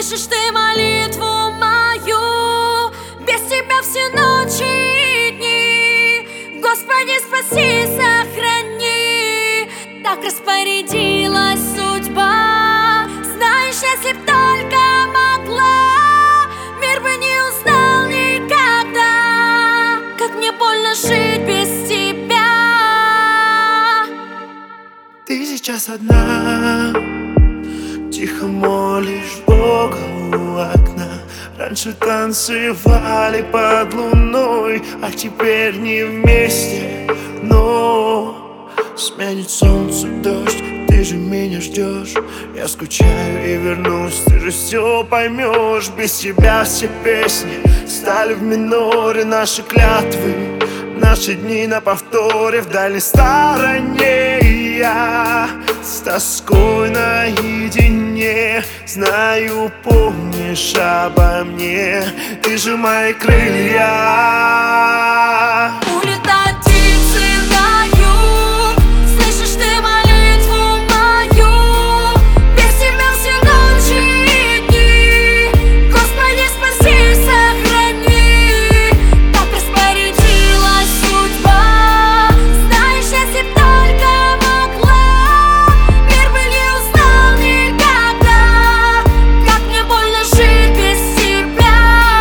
Слышишь ты молитву мою? Без тебя все ночи и дни. Господи, спаси, сохрани. Так распорядилась судьба. Знаешь, если б только могла, мир бы не узнал никогда, как мне больно жить без тебя. Ты сейчас одна, тихо молишь Бога у окна. Раньше танцевали под луной, а теперь не вместе. Но сменит солнце дождь, ты же меня ждешь. Я скучаю и вернусь, ты же все поймешь. Без тебя все песни стали в миноре, наши клятвы, наши дни на повторе в дальней стороне. И я с тоской наедине, знаю, помнишь обо мне. Ты же мои крылья. Улетают птицы на юг. Слышишь ты молитву мою? Без тебя все ночи и дни. Господи, спаси, сохрани. Так распорядилась судьба. Знаешь, если б только могла, мир бы не узнал никогда, как мне больно жить без тебя.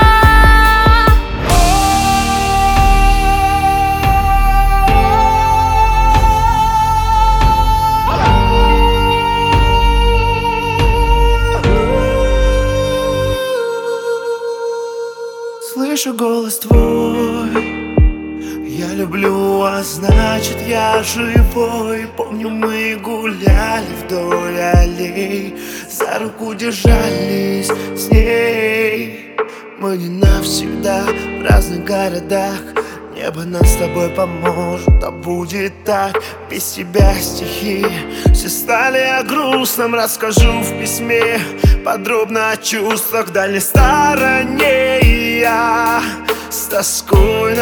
Слышу голос твой, я люблю, а значит я живой. Помню, мы гуляли вдоль аллей, за руку держались с ней. Мы не навсегда в разных городах, небо нам с тобой поможет, а будет так. Без тебя стихи все стали о грустном. Расскажу в письме подробно о чувствах в дальней стороне. И я с тоской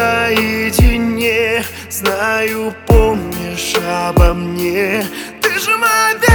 наедине, знаю, помнишь обо мне. Ты же моя